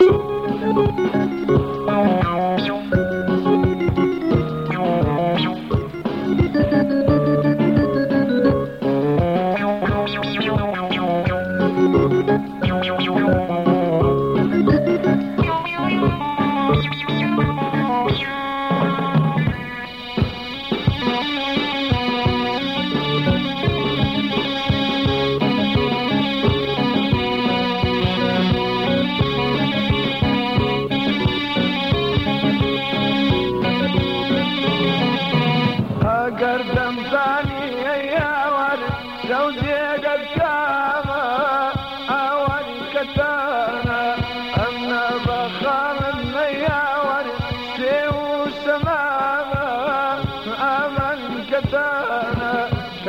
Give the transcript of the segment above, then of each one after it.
قردم ثاني يا ورد زوجي قد كام أول كتانا أمنا بخار يا ورد سيو سماما أمن كتانا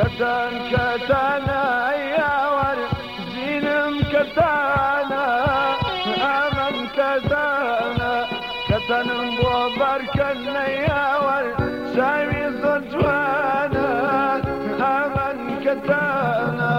كتانا يا ورد زينم كتانا أمن كتانا وبركنا يا ورد سامي صدوانا أمن كتانا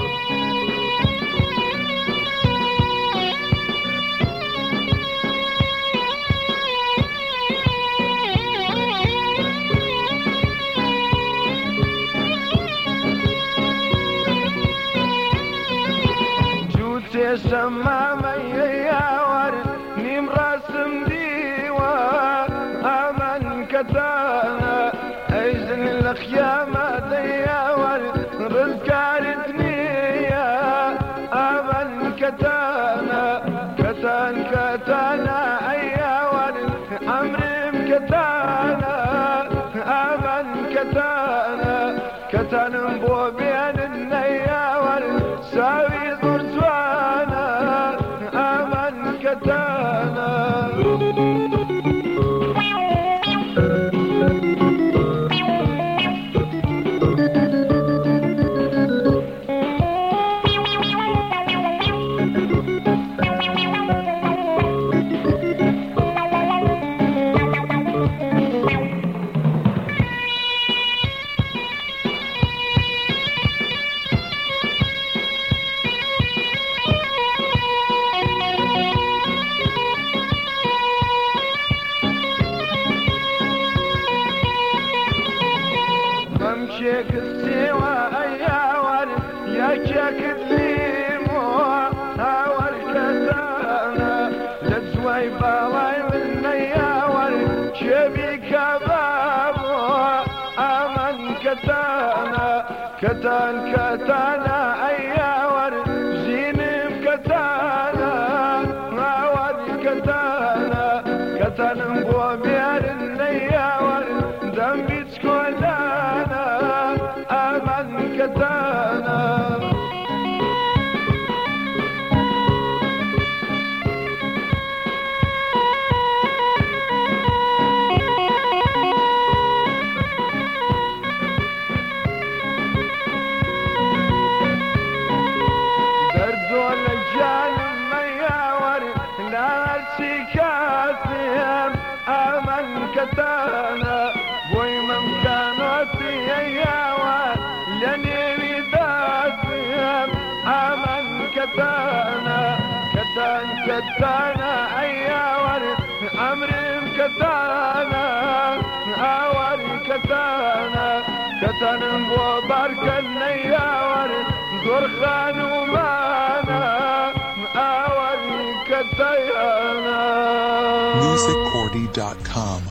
جوتي سماما يا ورد نيم راسم ديوا أمن كتانا أيزن الخيامة ديا ورد رزقار الدنيا أمن كتانا كتانا أيا ورد أمرم كتانا أمن كتانا بوبين النيا ورد ساوي ضرزوانا أمن كتانا ممشيك السوا يا ورد يا شاك الليمو هاور كتانا لزوي باواي من يا ورد شبي كبابو أمن كتانا يا ورد زينم كتانا هاور كتانا بوبير يا ورد دمي تكولانا أمن كتانا دردول الجانب يا ورد نار سكاتهم أمن كتانا بوي ممكاناتي يا ورد لني ذاتهم أمن كتانا يا ورد أمرم كتانا أول كتانا وبركنا يا ورد قرخان ومانا أول كتانا musiccordy.com